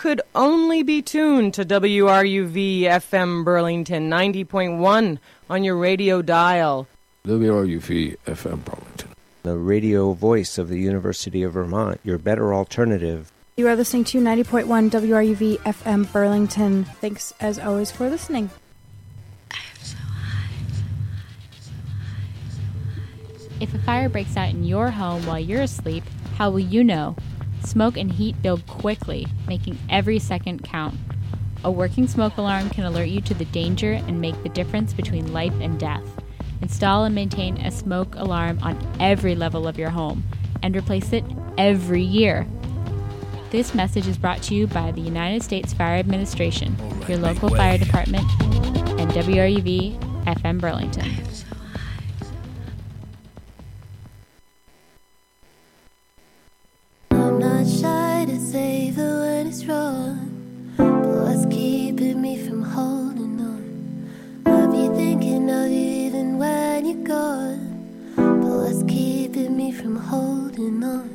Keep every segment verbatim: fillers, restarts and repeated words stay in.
could only be tuned to W R U V F M Burlington ninety point one on your radio dial. W R U V F M Burlington, the radio voice of the University of Vermont, your better alternative. You are listening to ninety point one W R U V F M Burlington. Thanks, as always, for listening. If a fire breaks out in your home while you're asleep, how will you know? Smoke and heat build quickly, making every second count. A working smoke alarm can alert you to the danger and make the difference between life and death. Install and maintain a smoke alarm on every level of your home, and replace it every year. This message is brought to you by the United States Fire Administration, right, your local fire department, and W R U V F M Burlington. I'm not shy to say the when it's wrong, but what's keeping me from holding on? I'll be thinking of you even when you're gone, but what's keeping me from holding on?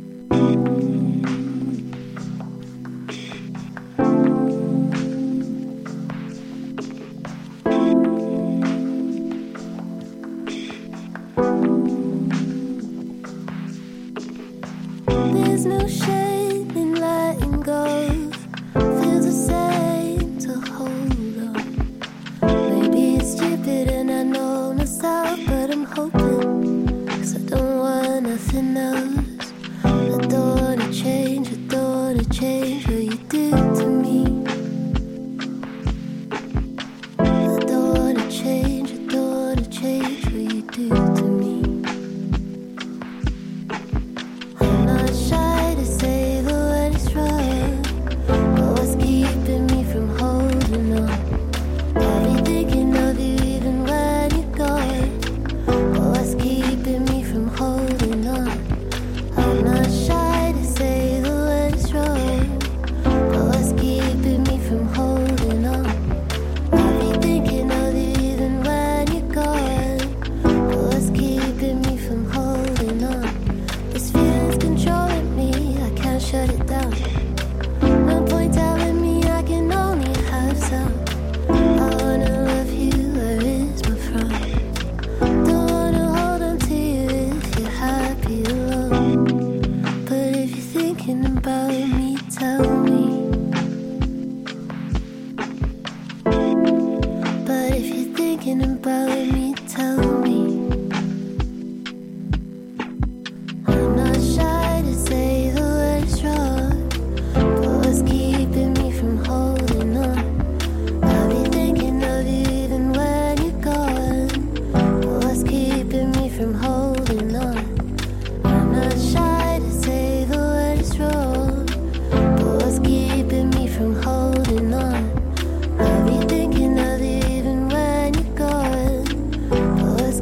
There's no shame in letting go. Feels the same to hold on. Maybe it's stupid and I know myself, but I'm hoping, 'cause I don't want nothing else. I don't wanna change, I don't wanna change what you do to me. I don't wanna change, I don't wanna change what you do to me. I'm not shy to say the when it's wrong, but what's keeping me from holding on? I'll be thinking of you even when you're gone, but what's keeping me from holding on? I'm not shy to say the when it's wrong, but what's keeping me from holding on? I'll be thinking of you even when you're gone, but what's keeping me from holding on? This feeling's controlling me, I can't shut it down. No point telling me I can only have some. I wanna love you, where is my front? Don't wanna hold on to you if you're happy alone. But if you're thinking about me, tell me. But if you're thinking about me, tell me. I'm not shy to say the when it's wrong, but what's keeping me from holding on? I'll be thinking of you even when you're gone, but what's keeping me from holding on? I'm not shy to say the when it's wrong, but what's keeping me from holding on? I'll be thinking of you even when you're gone, but what's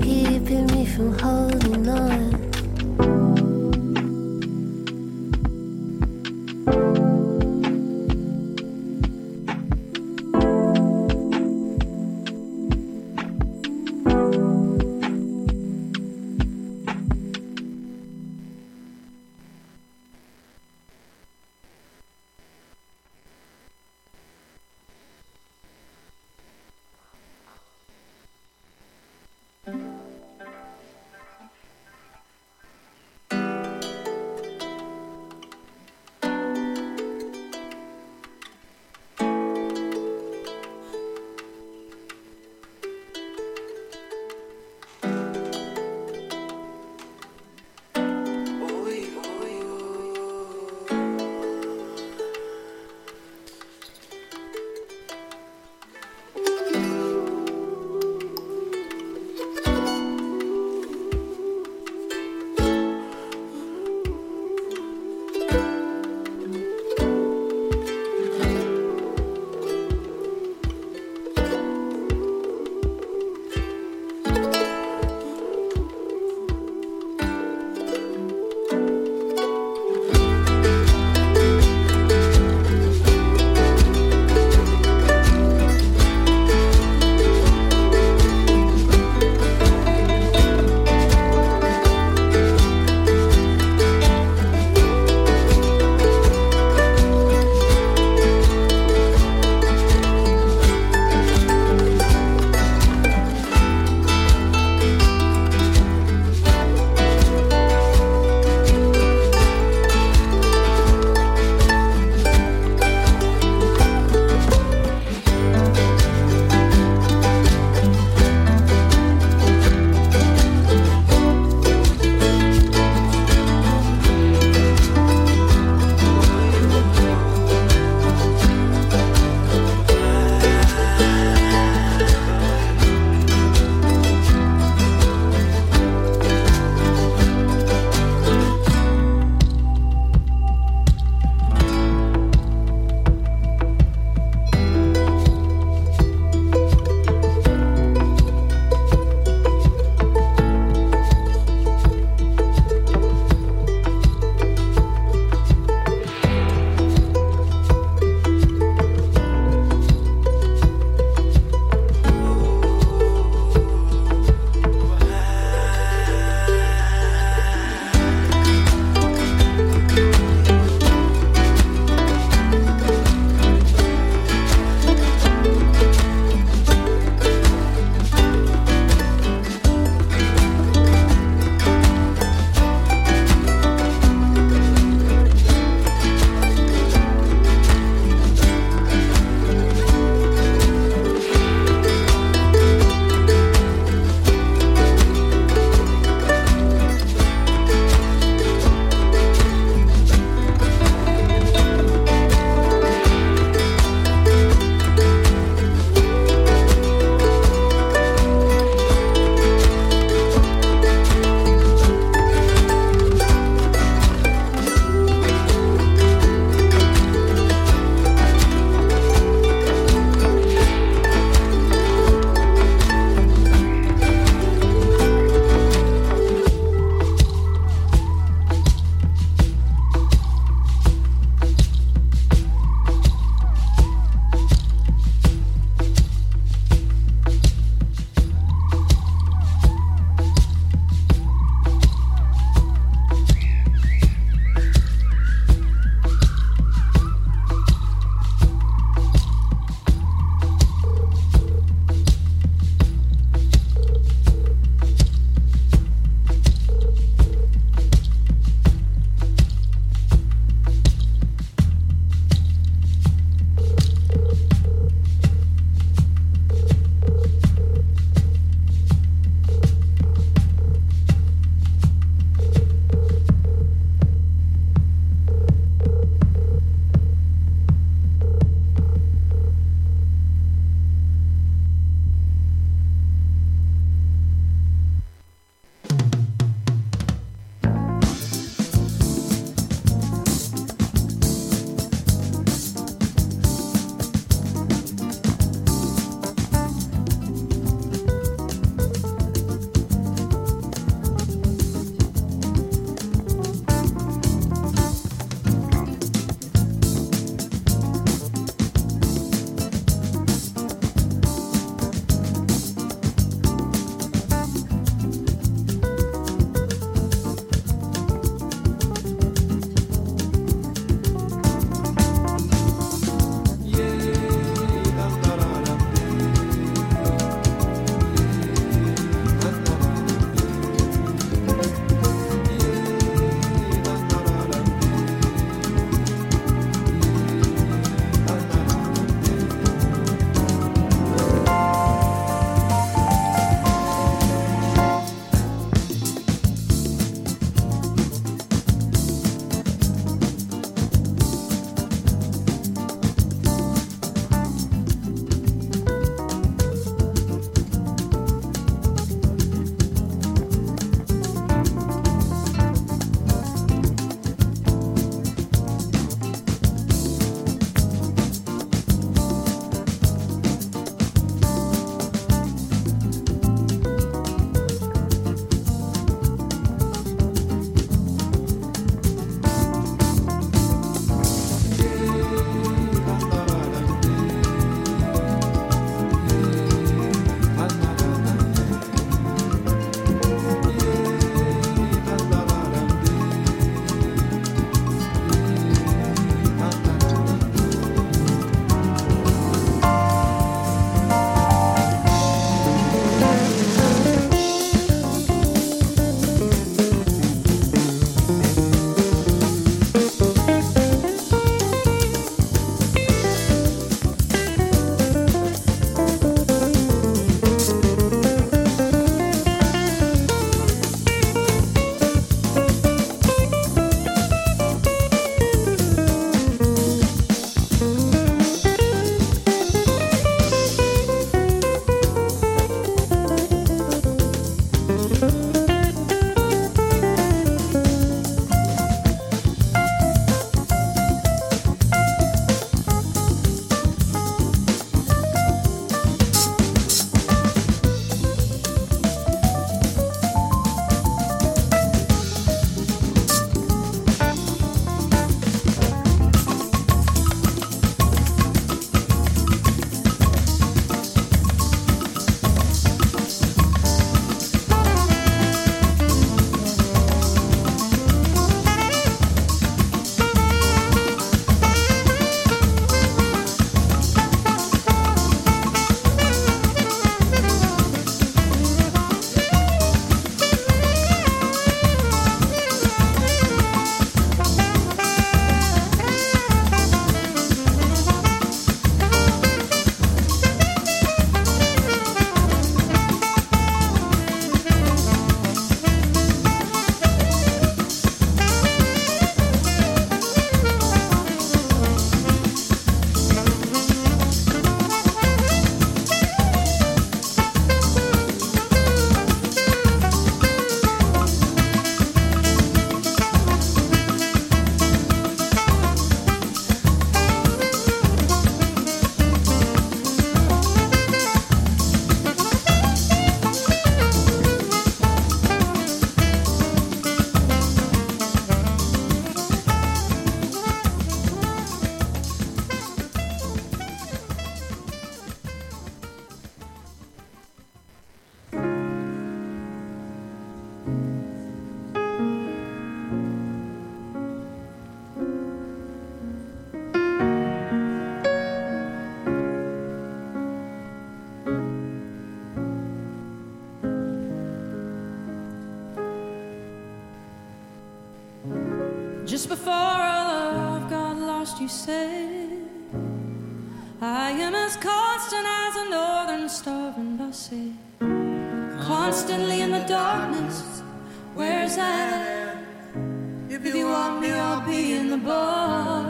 Just before our love got lost, you said, I am as constant as a northern star. And I said, constantly in the darkness, where's that? If you want me, I'll be in the bar.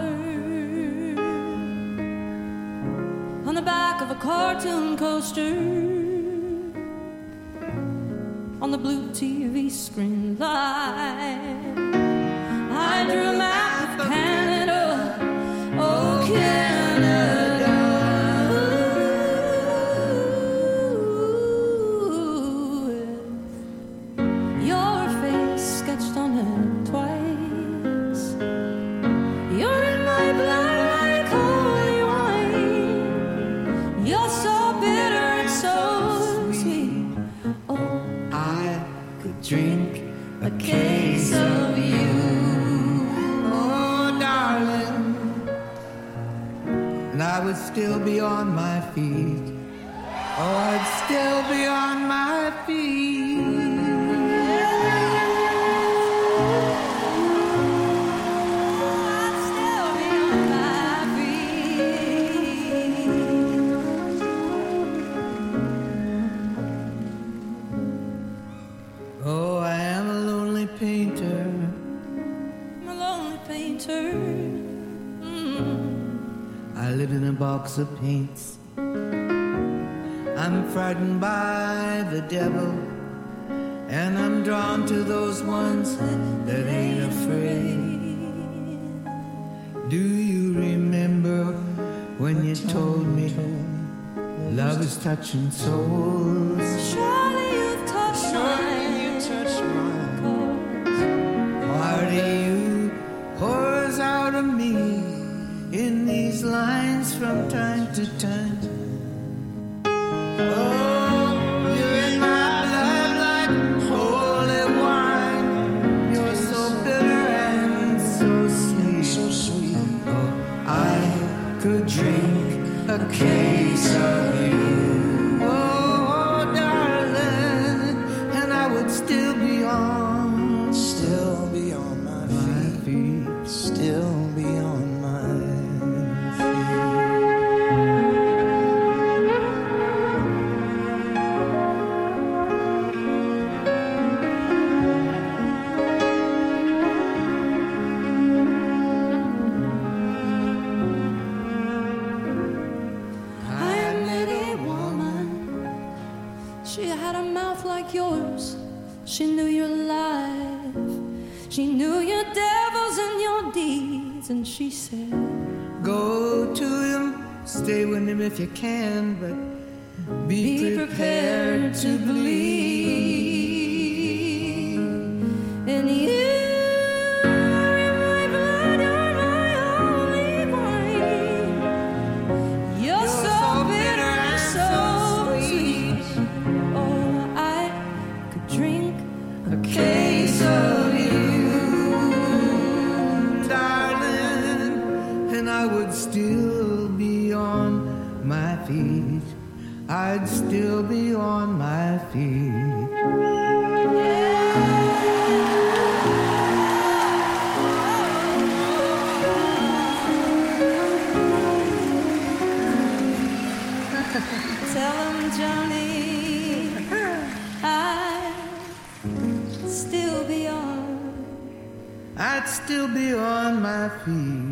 On the back of a cartoon coaster, on the blue T V screen light, I drew a map of Canada, oh Canada. With your face sketched on it twice. You're in my blood like holy wine. You're so bitter and so sweet. Oh, I could drink a case of you. And I would still be on my feet. Oh, I'd still be on my feet. I'd still be on my feet. Oh, I am a lonely painter. I'm a lonely painter. I live in a box of paints. I'm frightened by the devil, and I'm drawn to those ones that ain't afraid. Do you remember when you told me love is touching souls? Surely you've touched mine. You touched mine. Part of you pours out of me in these lines from time to time. Oh, you're in my blood like holy wine. You're so bitter and so sweet, so sweet. Oh, I could drink a case of you. Oh, darling, and I would still be on, still be on my feet, still be on my yours. She knew your life. She knew your devils and your deeds. And she said, go to him, stay with him if you can, but be, be prepared, prepared to believe in you. Still be on my feet. I'd still be on my feet. Tell him, Johnny, I'd still be on. I'd still be on my feet.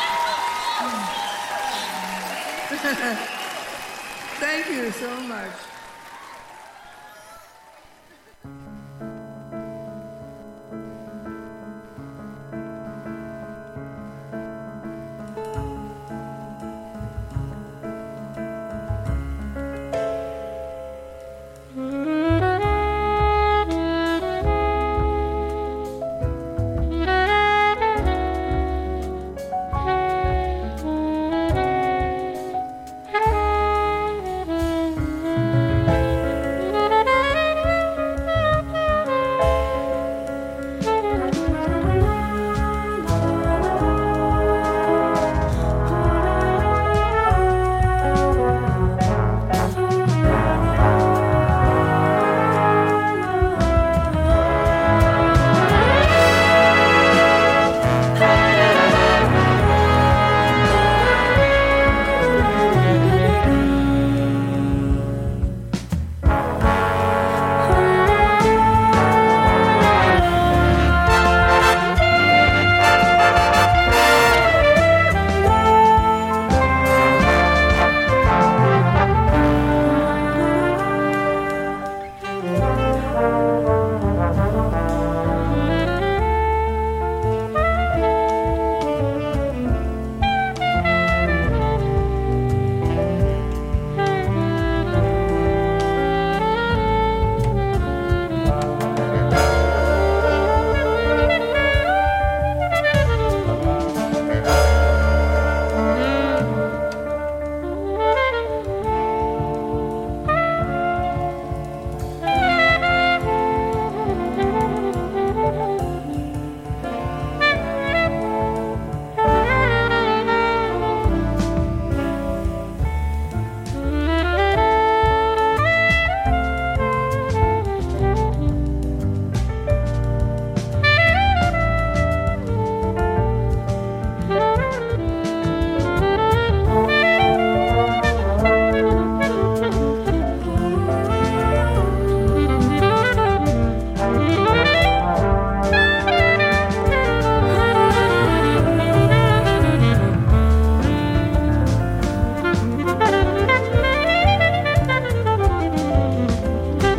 Thank you so much.